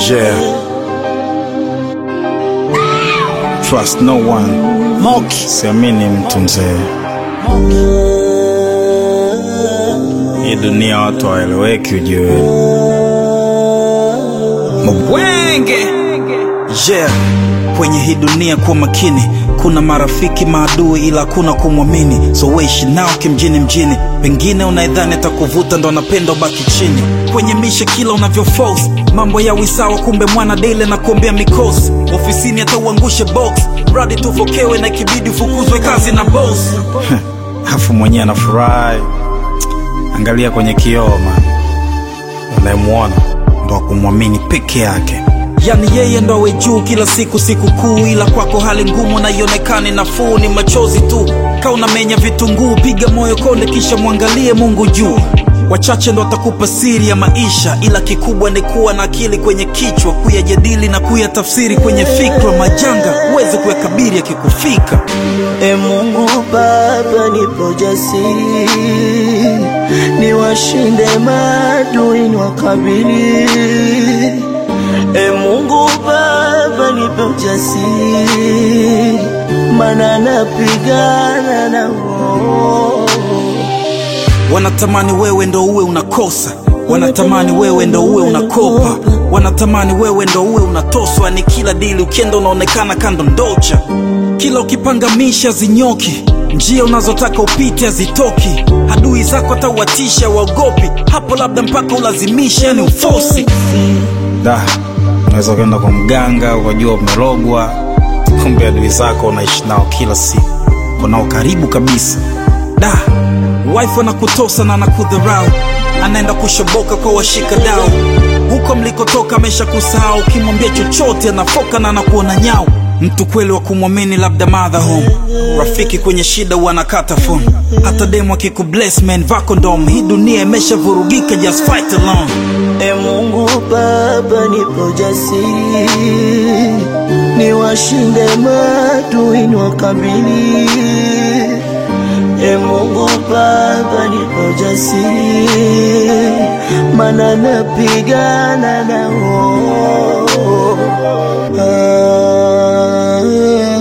Yeah. Trust no one. Moki. Siamini mtu mzee. Hii dunia watu hawaeleweki ujue. Mwenge. Yeah. Kwenye hii dunia kwa makini, kuna marafiki maadui ila kuna kumwamini. So weishi nao kimjini mjini, pengine unaidhani atakuvuta ndo anapenda ubaki chini. Kwenye mishe kila unavyo force, mambo ya wisawa kumbe mwana daily na kuombea mikosi. Ofisini hata uangushe box, radi tufokewe na kibidi ufukuzwe kazi na boss. Hafu mwenye anafurahi. Angalia kwenye kioo man, unayemuona ndo kumwamini peke yake. Yani yeye ndo awe juu kila siku kuu, ila kwako hali ngumu na ionekane nafuu. Ni machozi tu ka unamenya vitunguu, piga moyo konde kisha muangalie Mungu juu. Wachache ndo atakupa siri ya maisha, ila kikubwa ni kuwa na akili kwenye kichwa, kuyajadili na kuyatafsiri kwenye fikra. Majanga uweze kuyakabiri yakikufika. Mungu Baba nipo jasiri, niwashinde maadui niwakabili. Mungu Baba nipe ujasiri, maana napigana na wao. Wanatamani wewe ndo uwe unakosa, wanatamani wewe ndo uwe unakopa, wanatamani wewe ndo uwe unatoswa. Ni kila dili ukienda unaonekana kando ndocha, kila ukipangamisha zinyoki, njia unazotaka upite hazitoki. Adui zako atauatisha waogopi, hapo labda mpaka ulazimisha ni ufosi. Unaweza kwenda kwa mganga ukajua umerogwa, kumbe adui zako unaishi nao kila siku, unao karibu kabisa. Wife anakutosa na anakudharau, anaenda kushoboka kwa washika dau. Huko mlikotoka amesha kusahau, ukimwambia chochote anafoka na anakuona nyau. Mtu kweli wa kumwamini labda mother home, rafiki kwenye shida wanakata phone. Hata demo akikubless man vako ndom, hii dunia imesha vurugika, just fight alone. Mungu Baba nipo jasiri, niwashinde maadui niwakabili. Mungu Baba nipo jasiri, maana napigana na wao.